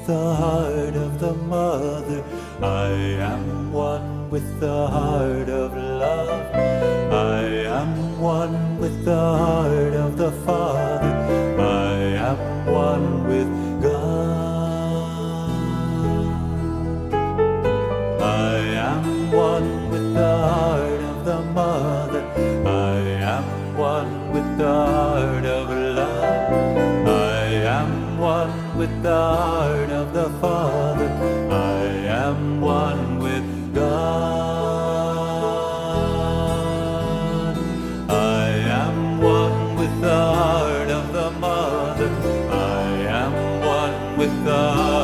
the heart of the mother. I am one with the heart of love. I am one with the heart of the Father. I am one with God. I am one with the heart of the mother. I am one with the heart of love. I am one with the heart of the Father. I am one with God. I am one with the heart of the mother. I am one with the